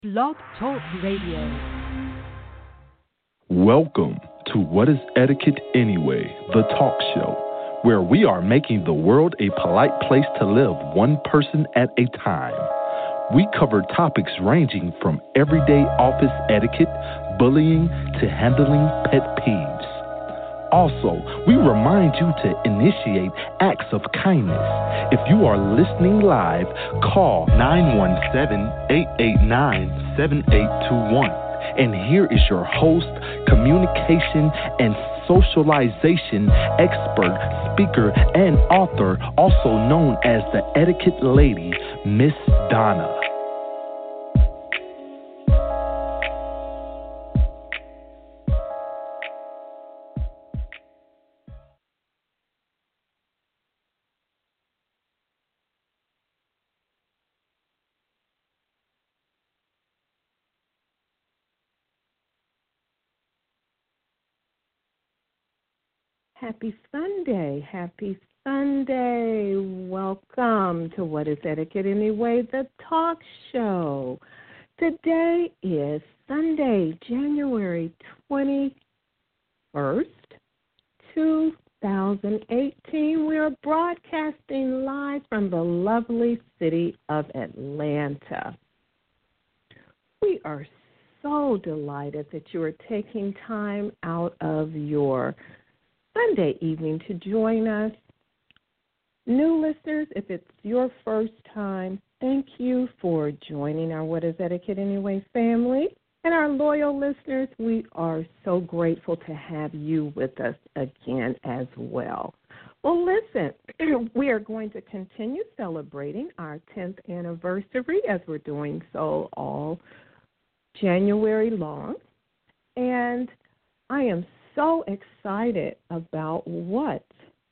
Blog Talk Radio. Welcome to What is Etiquette Anyway, the talk show, where we are making the world a polite place to live one person at a time. We cover topics ranging from everyday office etiquette, bullying, to handling pet peeves. Also, we remind you to initiate acts of kindness. If you are listening live, call 917-889-7821. And here is your host, communication and socialization expert, speaker, and author, also known as the Etiquette Lady, Miss Donna. Happy Sunday. Happy Sunday. Welcome to What is Etiquette Anyway, the talk show. Today is Sunday, January 21st, 2018. We are broadcasting live from the lovely city of Atlanta. We are so delighted that you are taking time out of your Sunday evening to join us. New listeners, if it's your first time, thank you for joining our What is Etiquette Anyway family. And our loyal listeners, we are so grateful to have you with us again as well. Well, listen, we are going to continue celebrating our 10th anniversary as we're doing so all January long. And I am so excited about what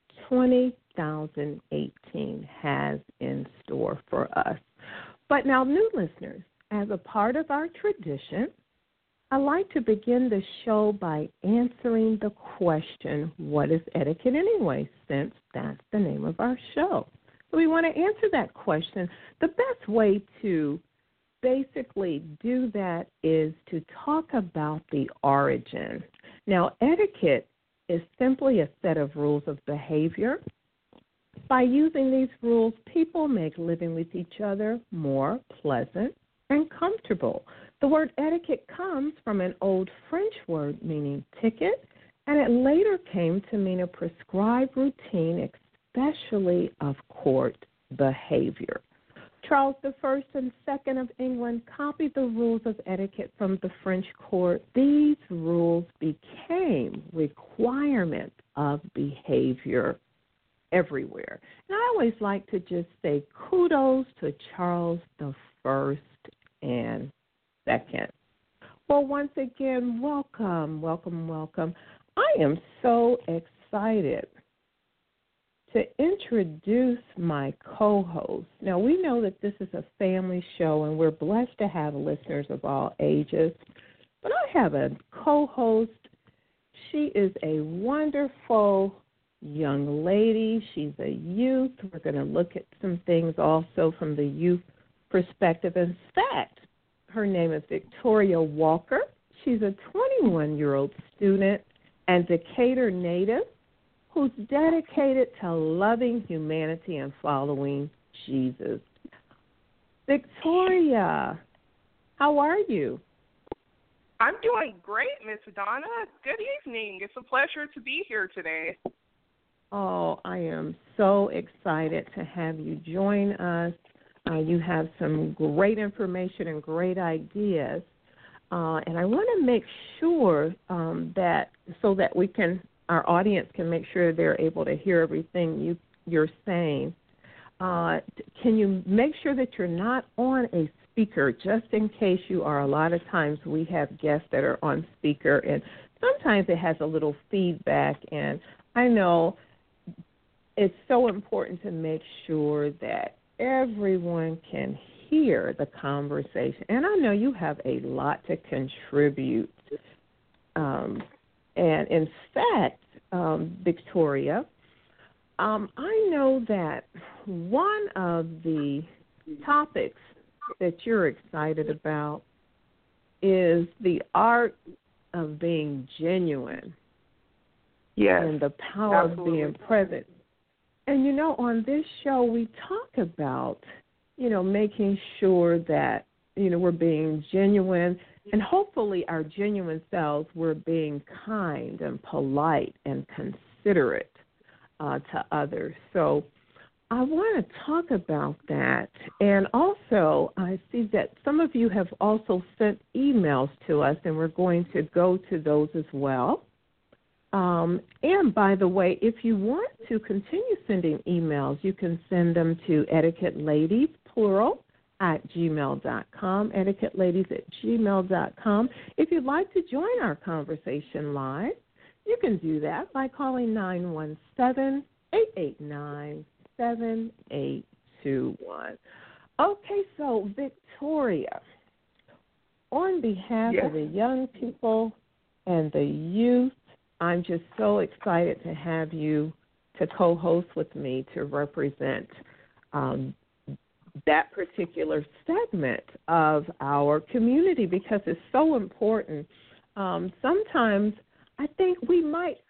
2018 has in store for us. But now, new listeners, as a part of our tradition, I like to begin the show by answering the question, what is etiquette anyway, since that's the name of our show. So we want to answer that question. The best way to basically do that is to talk about the origin. Now, etiquette is simply a set of rules of behavior. By using these rules, people make living with each other more pleasant and comfortable. The word etiquette comes from an old French word meaning ticket, and it later came to mean a prescribed routine, especially of court behavior. Charles I and II of England copied the rules of etiquette from the French court. These rules became requirements of behavior everywhere. And I always like to just say kudos to Charles I and II. Well, once again, welcome, welcome, welcome. I am so excited to introduce my co-host. Now, we know that this is a family show, and we're blessed to have listeners of all ages. But I have a co-host. She is a wonderful young lady. She's a youth. We're going to look at some things also from the youth perspective. In fact, her name is Victoria Walker. She's a 21-year-old student and Decatur native who's dedicated to loving humanity and following Jesus. Victoria, how are you? I'm doing great, Miss Donna. Good evening. It's a pleasure to be here today. Oh, I am so excited to have you join us. You have some great information and great ideas. And I want to make sure that we can, our audience can make sure they're able to hear everything you're saying. Can you make sure that you're not on a speaker, just in case you are? A lot of times we have guests that are on speaker, and sometimes it has a little feedback. And I know it's so important to make sure that everyone can hear the conversation. And I know you have a lot to contribute. And in fact, Victoria, I know that one of the topics that you're excited about is the art of being genuine. Yes. And the power Absolutely. of being present. And, on this show, we talk about, making sure that, we're being genuine, and hopefully our genuine selves, we're being kind and polite and considerate to others. So I want to talk about that. And also, I see that some of you have also sent emails to us, and we're going to go to those as well. And by the way, if you want to continue sending emails, you can send them to etiquetteladies, plural, @gmail.com, etiquetteladies@gmail.com. If you'd like to join our conversation live, you can do that by calling 917-889-7821. Okay, so Victoria, on behalf of the young people and the youth, I'm just so excited to have you to co-host with me to represent that particular segment of our community because it's so important. Sometimes I think we might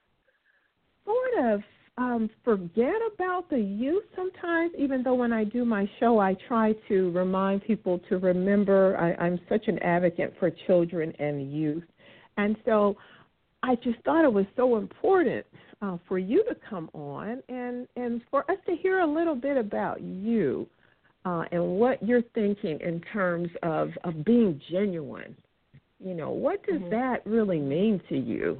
sort of forget about the youth sometimes, even though when I do my show, I try to remind people to remember I'm such an advocate for children and youth. And so I just thought it was so important for you to come on and for us to hear a little bit about you and what you're thinking in terms of being genuine. What does that really mean to you?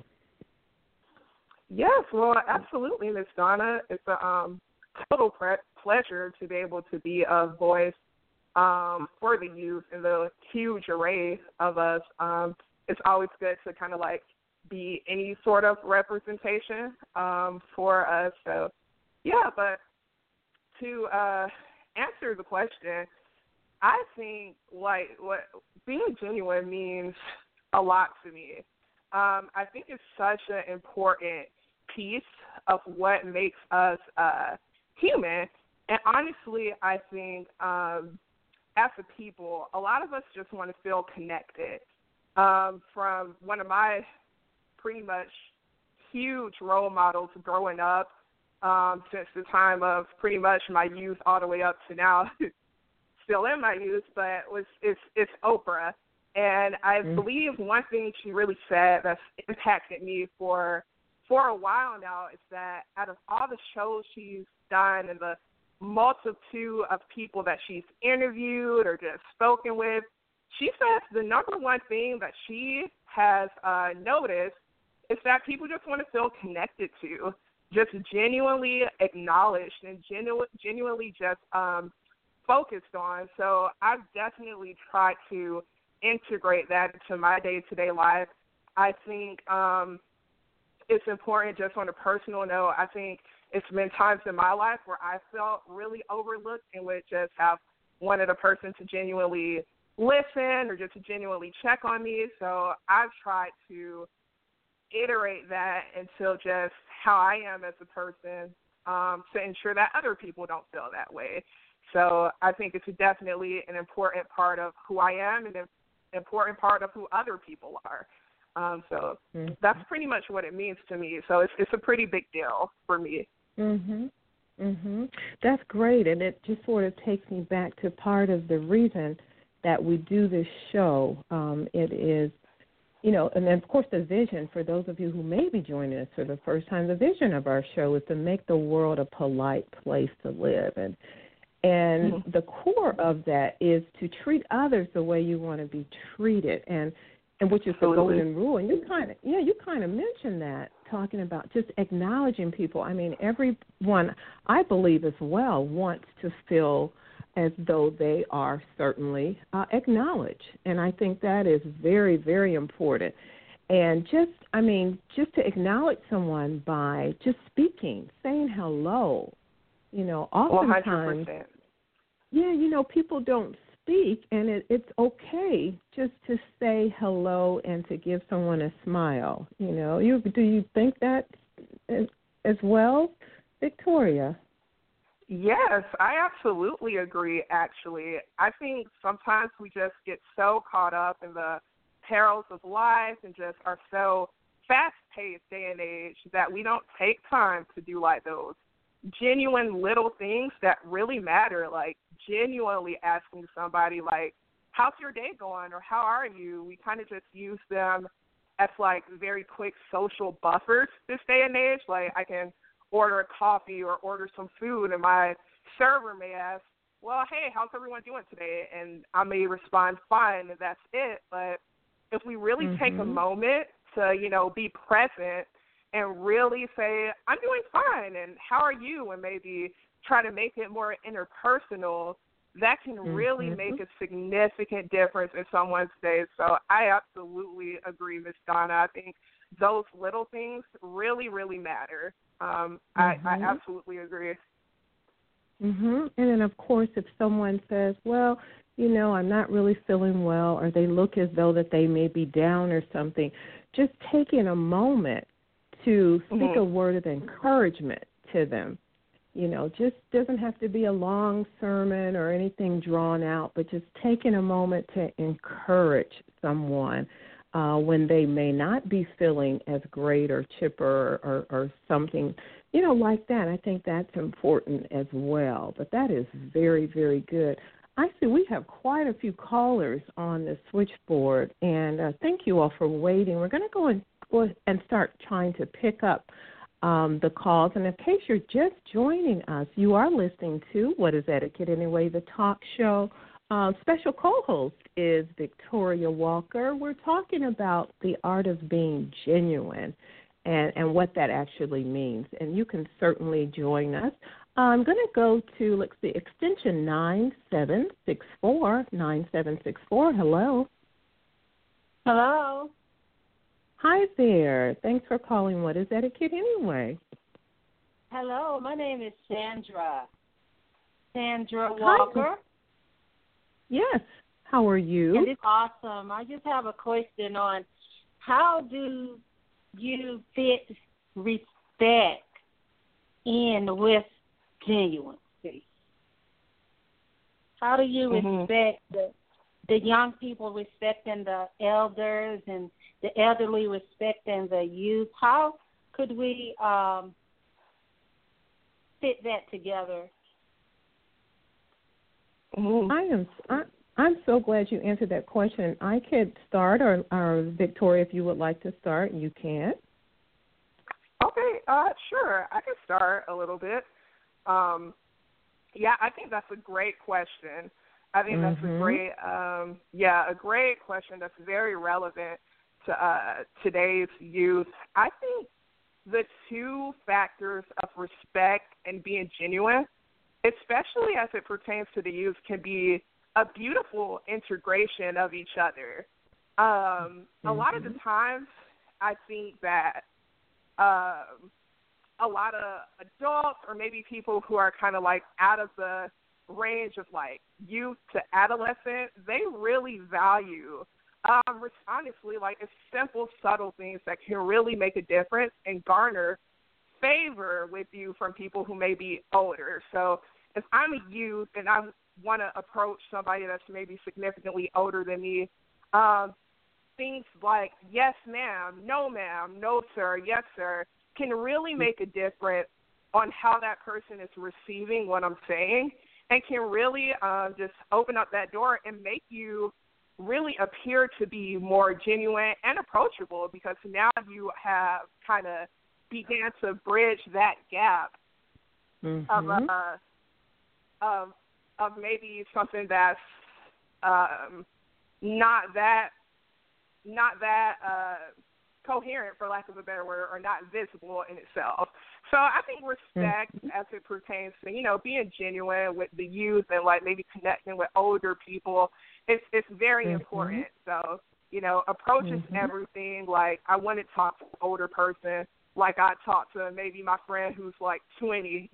Yes, well, absolutely, Ms. Donna. It's a total pleasure to be able to be a voice for the youth and the huge array of us. It's always good to kind of be any sort of representation for us. So, but to answer the question, I think what being genuine means a lot to me. I think it's such an important piece of what makes us human. And honestly, I think as a people, a lot of us just want to feel connected. From one of my pretty much huge role models growing up since the time of pretty much my youth all the way up to now, still in my youth, but it's Oprah. And I believe one thing she really said that's impacted me for a while now is that out of all the shows she's done and the multitude of people that she's interviewed or just spoken with, she says the number one thing that she has noticed is that people just want to feel connected to, just genuinely acknowledged and genuinely just focused on. So I've definitely tried to integrate that into my day-to-day life. I think it's important just on a personal note. I think it's been times in my life where I felt really overlooked and would just have wanted a person to genuinely listen or just to genuinely check on me. So I've tried to iterate that until just how I am as a person to ensure that other people don't feel that way. So I think it's definitely an important part of who I am and an important part of who other people are. So that's pretty much what it means to me. So it's a pretty big deal for me. That's great, and it just sort of takes me back to part of the reason that we do this show. It is, and of course the vision, for those of you who may be joining us for the first time, the vision of our show is to make the world a polite place to live. And the core of that is to treat others the way you want to be treated, and which is the golden rule. And you kind of mentioned that, talking about just acknowledging people. I mean, everyone, I believe as well, wants to feel as though they are certainly acknowledged. And I think that is very, very important. And just to acknowledge someone by just speaking, saying hello, oftentimes, 100%. People don't speak, and it's okay just to say hello and to give someone a smile. Do you think that as well, Victoria? Yes, I absolutely agree, actually. I think sometimes we just get so caught up in the perils of life and just are so fast-paced day and age that we don't take time to do like those genuine little things that really matter, like genuinely asking somebody, like, how's your day going or how are you? We kind of just use them as, like, very quick social buffers this day and age. Like, I can order a coffee or order some food, and my server may ask, well, hey, how's everyone doing today? And I may respond, fine, and that's it. But if we really take a moment to, be present and really say, I'm doing fine, and how are you? And maybe try to make it more interpersonal, that can really make a significant difference in someone's day. So I absolutely agree, Ms. Donna. I think those little things really, really matter. I absolutely agree. And then, of course, if someone says, well, I'm not really feeling well, or they look as though that they may be down or something, just taking a moment to speak a word of encouragement to them. Just doesn't have to be a long sermon or anything drawn out, but just taking a moment to encourage someone when they may not be feeling as great or chipper or something, like that. I think that's important as well. But that is very, very good. I see we have quite a few callers on the switchboard, and thank you all for waiting. We're going to go and start trying to pick up the calls. And in case you're just joining us, you are listening to What is Etiquette Anyway, the talk show. Special co-host is Victoria Walker. We're talking about the art of being genuine and what that actually means. And you can certainly join us. I'm going to go to, let's see, extension 9764. 9764, hello. Hello. Hi there. Thanks for calling What is Etiquette Anyway? Hello, my name is Sandra. Sandra Walker. Hi. Yes. How are you? And it's awesome. I just have a question on how do you fit respect in with genuineness? How do you respect the young people respecting the elders and the elderly respecting the youth? How could we fit that together? I'm so glad you answered that question. I could start, or Victoria, if you would like to start, you can. Okay, sure. I can start a little bit. Yeah, I think that's a great question. I think that's a great, a great question that's very relevant to today's youth. I think the two factors of respect and being genuine, especially as it pertains to the youth, can be a beautiful integration of each other. A lot of the times I think that a lot of adults or maybe people who are kind of like out of the range of like youth to adolescent, they really value honestly, like it's simple, subtle things that can really make a difference and garner favor with you from people who may be older. So if I'm a youth and I want to approach somebody that's maybe significantly older than me, things like yes, ma'am, no, sir, yes, sir, can really make a difference on how that person is receiving what I'm saying and can really just open up that door and make you really appear to be more genuine and approachable, because now you have kind of began to bridge that gap of maybe something that's not that coherent, for lack of a better word, or not visible in itself. So I think respect as it pertains to, being genuine with the youth and like maybe connecting with older people, it's very important. So, approach is everything. Like I want to talk to an older person like I talk to maybe my friend who's like 20,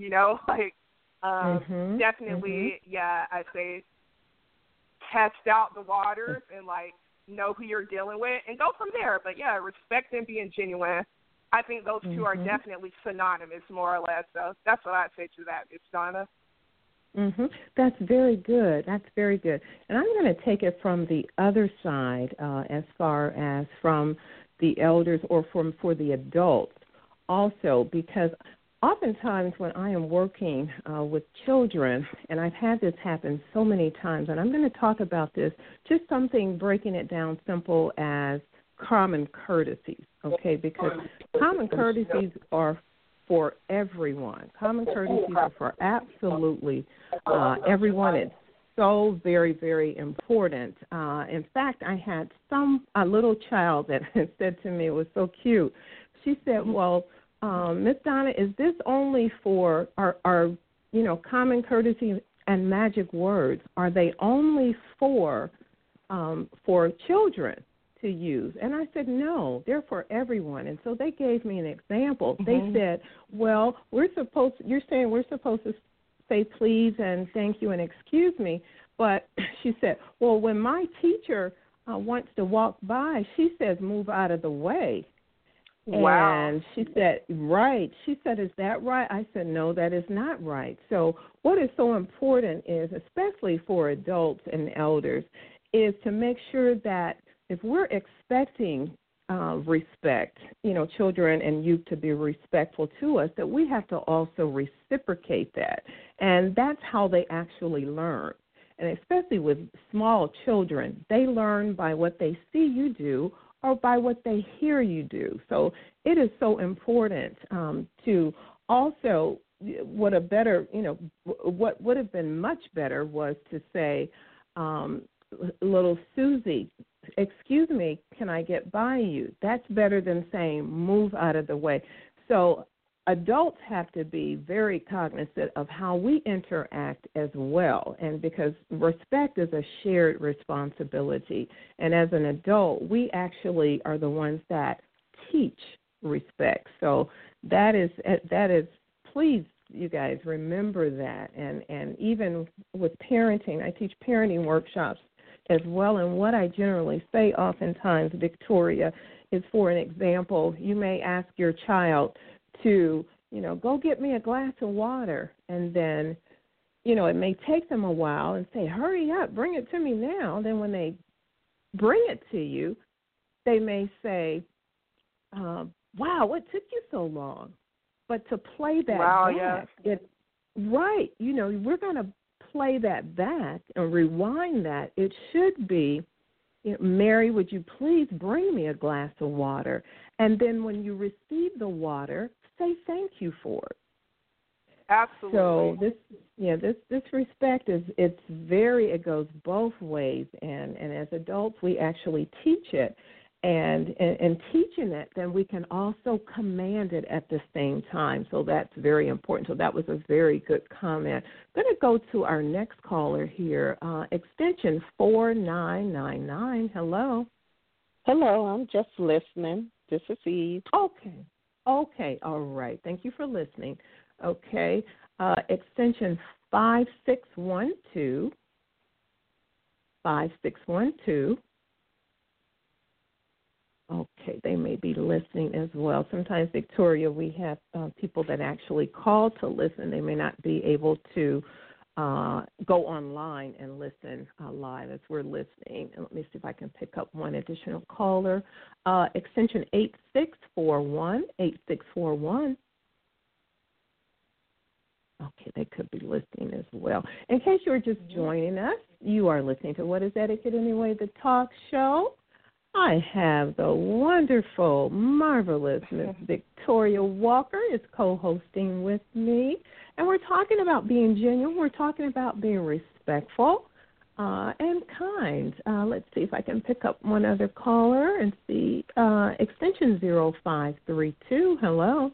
definitely, I say test out the waters and like know who you're dealing with and go from there. But yeah, respect and being genuine, I think those two are definitely synonymous, more or less. So that's what I'd say to that, Ms. Donna. That's very good. That's very good. And I'm going to take it from the other side, as far as from the elders or for the adults also, because oftentimes when I am working with children, and I've had this happen so many times, and I'm going to talk about this, just something breaking it down simple as common courtesies, okay, because common courtesies are for everyone. Common courtesies are for absolutely everyone. It's so very, very important. In fact, I had a little child that said to me, it was so cute. She said, well, Miss Donna, is this only for our common courtesy and magic words? Are they only for children to use? And I said, no, they're for everyone. And so they gave me an example. They said, well, you're saying we're supposed to say please and thank you and excuse me, but she said, well, when my teacher wants to walk by, she says move out of the way. Wow. And she said, right. She said, is that right? I said, no, that is not right. So what is so important is, especially for adults and elders, is to make sure that if we're expecting respect, children and youth to be respectful to us, that we have to also reciprocate that. And that's how they actually learn. And especially with small children, they learn by what they see you do or by what they hear you do. So it is so important to also, what would have been much better was to say, little Susie, excuse me, can I get by you? That's better than saying move out of the way. So adults have to be very cognizant of how we interact as well, and because respect is a shared responsibility. And as an adult, we actually are the ones that teach respect. So that is please, you guys, remember that. And even with parenting, I teach parenting workshops as well, and what I generally say oftentimes, Victoria, is, for an example, you may ask your child to, go get me a glass of water, and then, it may take them a while and say, hurry up, bring it to me now. Then when they bring it to you, they may say, wow, what took you so long? But to play that back, right, we're going to play that back and rewind that. It should be, Mary, would you please bring me a glass of water? And then when you receive the water, say thank you for it. Absolutely. So this respect it goes both ways, and as adults we actually teach it, and in teaching it, then we can also command it at the same time. So that's very important. So that was a very good comment. I'm going to go to our next caller here, extension 4999. Hello. Hello, I'm just listening. This is Eve. Okay, all right. Thank you for listening. Okay, extension 5612. 5612. Okay, they may be listening as well. Sometimes, Victoria, we have people that actually call to listen. They may not be able to go online and listen live as we're listening. And let me see if I can pick up one additional caller. Extension 8641. 8641. Okay, they could be listening as well. In case you're just joining us, you are listening to What is Etiquette Anyway, the talk show. I have the wonderful, marvelous Miss Victoria Walker is co-hosting with me, and we're talking about being genuine. We're talking about being respectful and kind. Let's see if I can pick up one other caller and see. Extension 0532. Hello.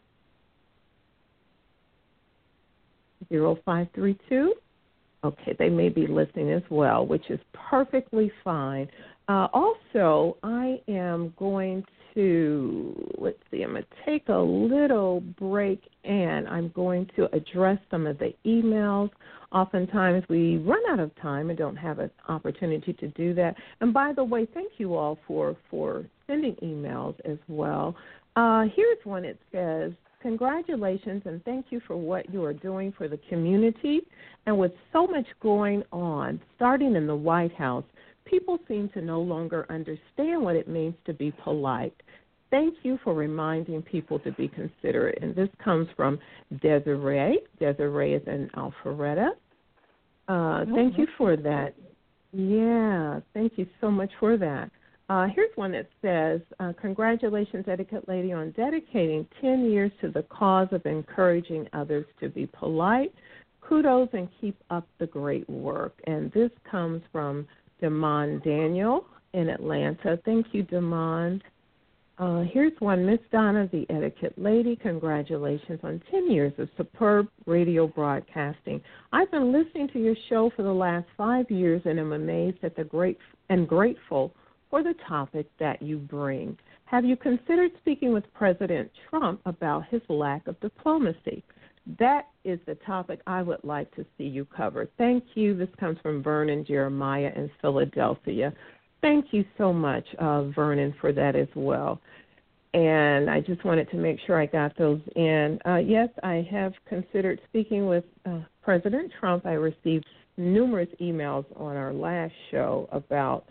0532. Okay, they may be listening as well, which is perfectly fine. Also, I am going to, I'm going to take a little break, and I'm going to address some of the emails. Oftentimes we run out of time and don't have an opportunity to do that. And by the way, thank you all for sending emails as well. Here's one. It says, congratulations and thank you for what you are doing for the community. And with so much going on, starting in the White House, people seem to no longer understand what it means to be polite. Thank you for reminding people to be considerate. And this comes from Desiree. Desiree is in Alpharetta. Thank you for that. Yeah, thank you so much for that. Here's one that says, congratulations, Etiquette Lady, on dedicating 10 years to the cause of encouraging others to be polite. Kudos and keep up the great work. And this comes from Demond Daniel in Atlanta. Thank you, Demond. Here's one, Miss Donna, the Etiquette Lady. Congratulations on 10 years of superb radio broadcasting. I've been listening to your show for the last 5 years and am amazed at grateful for the topic that you bring. Have you considered speaking with President Trump about his lack of diplomacy? That is the topic I would like to see you cover. Thank you. This comes from Vernon Jeremiah in Philadelphia. Thank you so much, Vernon, for that as well. And I just wanted to make sure I got those in. Yes, I have considered speaking with President Trump. I received numerous emails on our last show about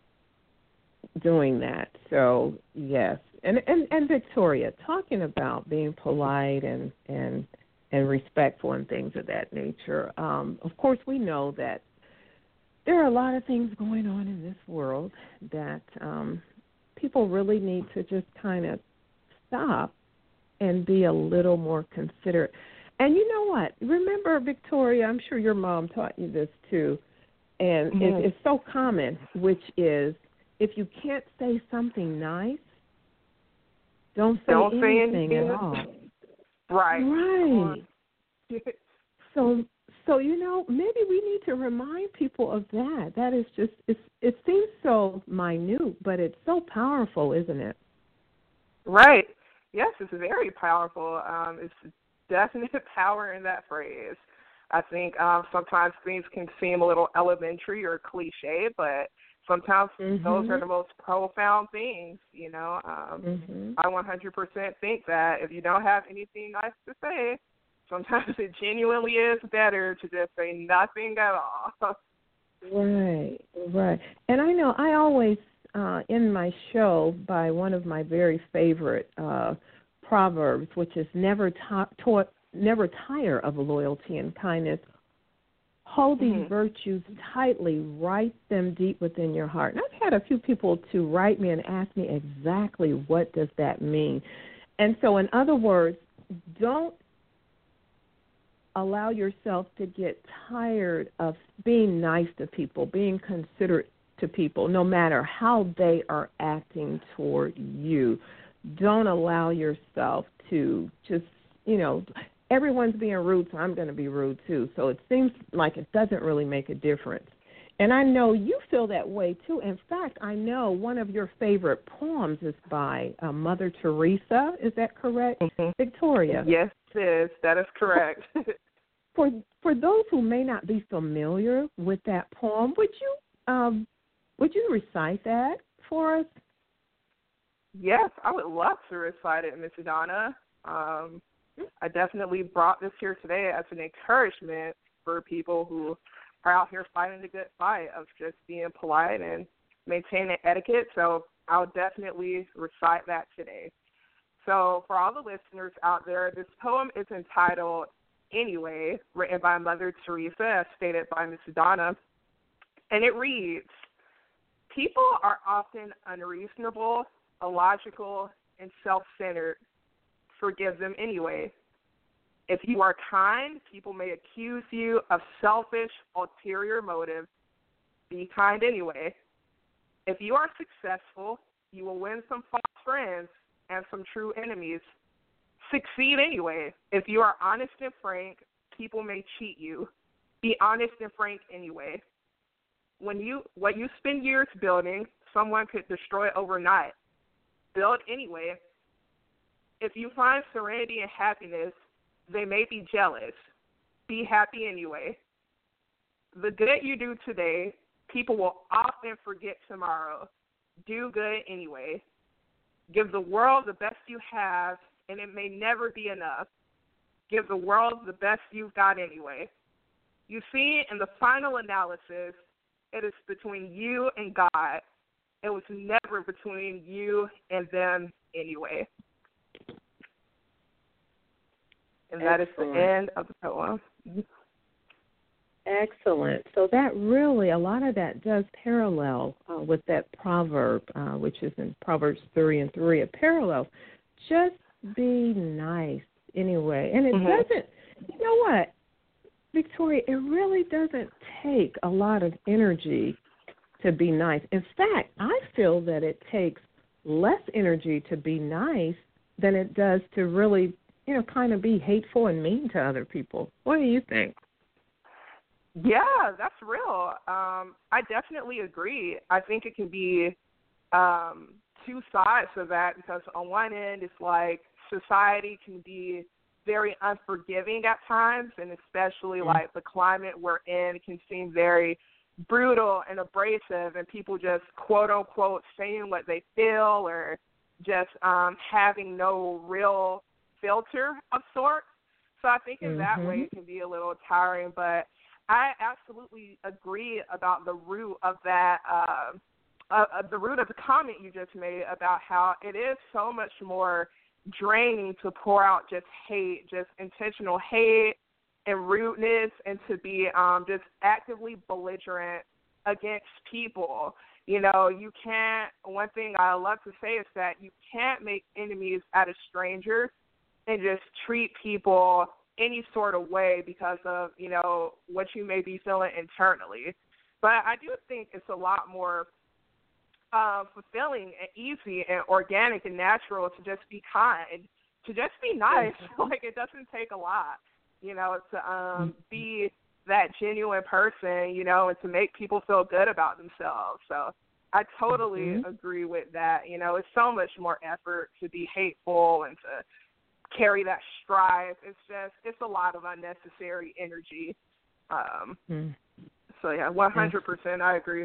doing that. So, yes. And Victoria, talking about being polite and respectful and things of that nature. Of course, we know that there are a lot of things going on in this world that people really need to just kind of stop and be a little more considerate. And you know what? Remember, Victoria, I'm sure your mom taught you this too, and it's so common, which is if you can't say something nice, don't say anything at all. Right. So, you know, maybe we need to remind people of that. That is just, it seems so minute, but it's so powerful, isn't it? Right. Yes, it's very powerful. It's definite power in that phrase. I think sometimes things can seem a little elementary or cliche, but sometimes those are the most profound things, you know. I 100% think that if you don't have anything nice to say, sometimes it genuinely is better to just say nothing at all. Right. And I know I always, in my show, by one of my very favorite proverbs, which is never tire of loyalty and kindness. Hold these virtues tightly, write them deep within your heart. And I've had a few people to write me and ask me exactly what does that mean. And so, in other words, don't allow yourself to get tired of being nice to people, being considerate to people, no matter how they are acting toward you. Don't allow yourself to just, you know, everyone's being rude, so I'm going to be rude too. So it seems like it doesn't really make a difference. And I know you feel that way too. In fact, I know one of your favorite poems is by Mother Teresa. Is that correct? Victoria? Yes, it is. That is correct. For those who may not be familiar with that poem, would you recite that for us? Yes, I would love to recite it, Miss Donna. I definitely brought this here today as an encouragement for people who are out here fighting the good fight of just being polite and maintaining etiquette. So I'll definitely recite that today. So for all the listeners out there, this poem is entitled Anyway, written by Mother Teresa, as stated by Miss Donna. And it reads, people are often unreasonable, illogical, and self-centered. Forgive them anyway. If you are kind, people may accuse you of selfish, ulterior motives. Be kind anyway. If you are successful, you will win some false friends and some true enemies. Succeed anyway. If you are honest and frank, people may cheat you. Be honest and frank anyway. What you spend years building, someone could destroy overnight. Build anyway. If you find serenity and happiness, they may be jealous. Be happy anyway. The good you do today, people will often forget tomorrow. Do good anyway. Give the world the best you have and it may never be enough. Give the world the best you've got anyway. You see, in the final analysis, it is between you and God. It was never between you and them anyway. And that is the end of the poem. Excellent. So that really, a lot of that does parallel with that proverb, which is in Proverbs 3:3, a parallel. Just be nice anyway. And it doesn't, you know what, Victoria, it really doesn't take a lot of energy to be nice. In fact, I feel that it takes less energy to be nice than it does to really, kind of be hateful and mean to other people. What do you think? Yeah, that's real. I definitely agree. I think it can be two sides of that, because on one end, it's like society can be very unforgiving at times, and especially like the climate we're in can seem very brutal and abrasive, and people just quote unquote saying what they feel, or just having no real filter of sorts. So I think in that way it can be a little tiring, but I absolutely agree about the root of that, the root of the comment you just made about how it is so much more draining to pour out just hate, just intentional hate and rudeness, and to be just actively belligerent against people. You can't, one thing I love to say is that you can't make enemies out of strangers and just treat people any sort of way because of, what you may be feeling internally. But I do think it's a lot more fulfilling and easy and organic and natural to just be kind, to just be nice. Like, it doesn't take a lot, to be that genuine person, and to make people feel good about themselves. So I totally agree with that. It's so much more effort to be hateful and to carry that strife. It's a lot of unnecessary energy. So yeah, 100% I agree.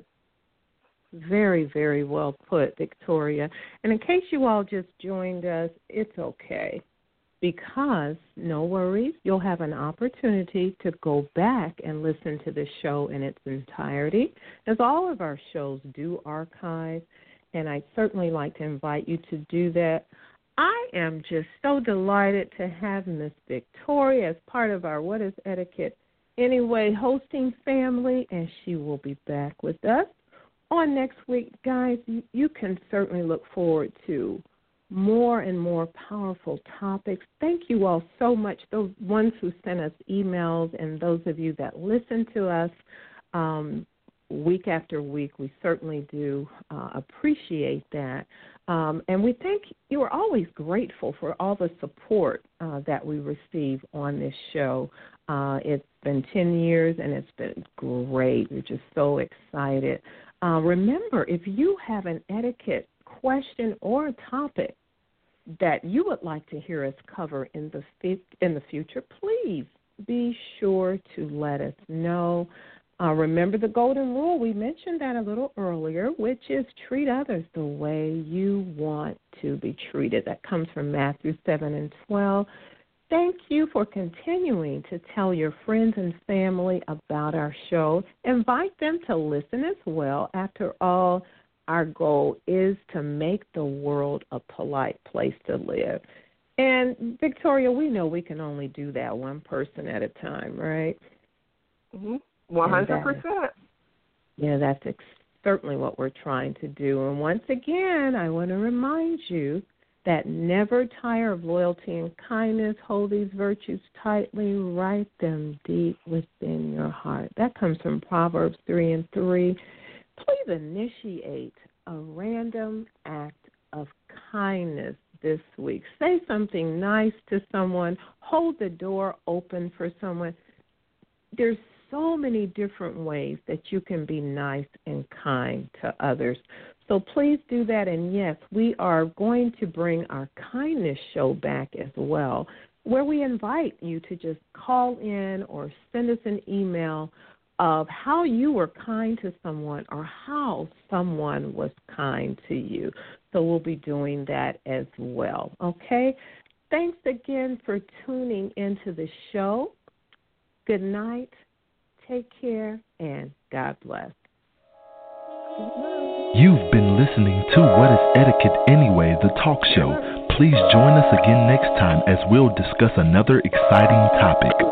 Very, very well put, Victoria. And in case you all just joined us, it's okay, because no worries, you'll have an opportunity to go back and listen to the show in its entirety, as all of our shows do archive, and I'd certainly like to invite you to do that. I am just so delighted to have Miss Victoria as part of our What is Etiquette Anyway hosting family, and she will be back with us on next week. Guys, you can certainly look forward to more and more powerful topics. Thank you all so much, those ones who sent us emails and those of you that listen to us week after week. We certainly do appreciate that. And we think you are always grateful for all the support that we receive on this show. It's been 10 years, and it's been great. We're just so excited. Remember, if you have an etiquette question or a topic that you would like to hear us cover in the future, please be sure to let us know. Remember the golden rule. We mentioned that a little earlier, which is treat others the way you want to be treated. That comes from Matthew 7:12. Thank you for continuing to tell your friends and family about our show. Invite them to listen as well. After all, our goal is to make the world a polite place to live. And, Victoria, we know we can only do that one person at a time, right? 100%. Yeah, that's certainly what we're trying to do. And once again, I want to remind you that never tire of loyalty and kindness. Hold these virtues tightly. Write them deep within your heart. That comes from Proverbs 3:3. Please initiate a random act of kindness this week. Say something nice to someone. Hold the door open for someone. There's so many different ways that you can be nice and kind to others. So please do that. And, yes, we are going to bring our kindness show back as well, where we invite you to just call in or send us an email of how you were kind to someone or how someone was kind to you. So we'll be doing that as well, okay? Thanks again for tuning into the show. Good night, take care, and God bless. You've been listening to What is Etiquette Anyway, the talk show. Please join us again next time as we'll discuss another exciting topic.